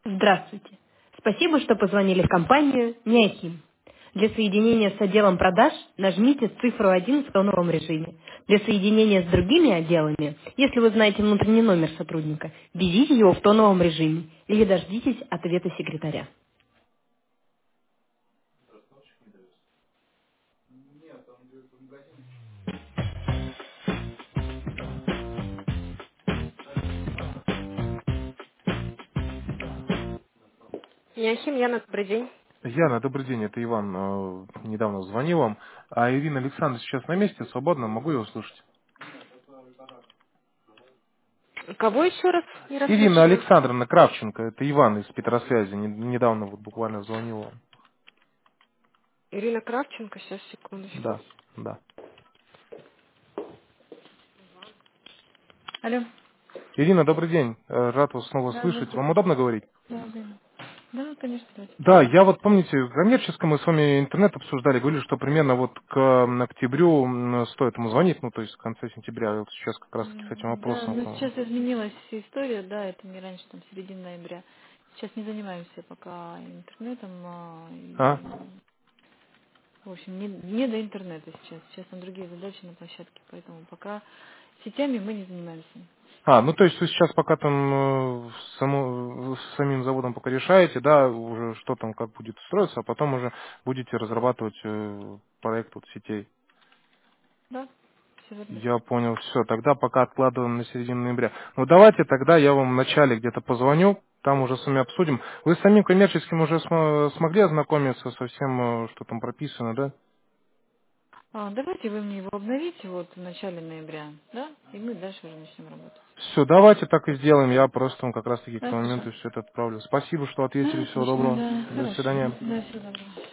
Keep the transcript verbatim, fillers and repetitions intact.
Здравствуйте. Спасибо, что позвонили в компанию Неохим. Для соединения с отделом продаж нажмите цифру один в тоновом режиме. Для соединения с другими отделами, если вы знаете внутренний номер сотрудника, введите его в тоновом режиме или дождитесь ответа секретаря. Неохим, Яна, добрый день. Яна, добрый день, это Иван. э, Недавно звонил вам. А Ирина Александровна сейчас на месте, свободно, могу ее услышать? Кого еще раз не Ирина расслышала? Александровна Кравченко, это Иван из Петросвязи, не- недавно вот буквально звонил вам. Ирина Кравченко, сейчас, секундочку. Да, да. Алло. Ирина, добрый день, э, рад вас снова Да, слышать. здравствуйте. Вам удобно говорить? Да, да. Да, конечно, давайте. Да, я вот, помните, в коммерческом мы с вами интернет обсуждали, говорили, что примерно вот к м, октябрю м, стоит ему звонить, ну, то есть в конце сентября, я вот сейчас как раз таки с этим М, Да, вопросом к но вам. сейчас изменилась история, да, это не раньше, там, середины ноября. Сейчас не занимаемся пока интернетом, а, А? и, в общем, не, не до интернета сейчас. Сейчас там другие задачи на площадке, поэтому пока сетями мы не занимаемся. А, ну то есть вы сейчас пока там э, само- с самим заводом пока решаете, да, уже что там как будет строиться, а потом уже будете разрабатывать э, проект вот сетей. Да, все верно. Я понял, все, тогда пока откладываем на середину ноября. Ну давайте тогда я вам в начале где-то позвоню, там уже с вами обсудим. Вы с самим коммерческим уже смо- смогли ознакомиться со всем, э, что там прописано, да? А, давайте вы мне его обновите вот в начале ноября, да, и мы дальше уже начнем работать. Все, давайте так и сделаем. Я просто вам как раз таки к тому Хорошо. моменту все это отправлю. Спасибо, что ответили. Да, Всего отлично, доброго. да, До хорошо. свидания. Да, всего доброго.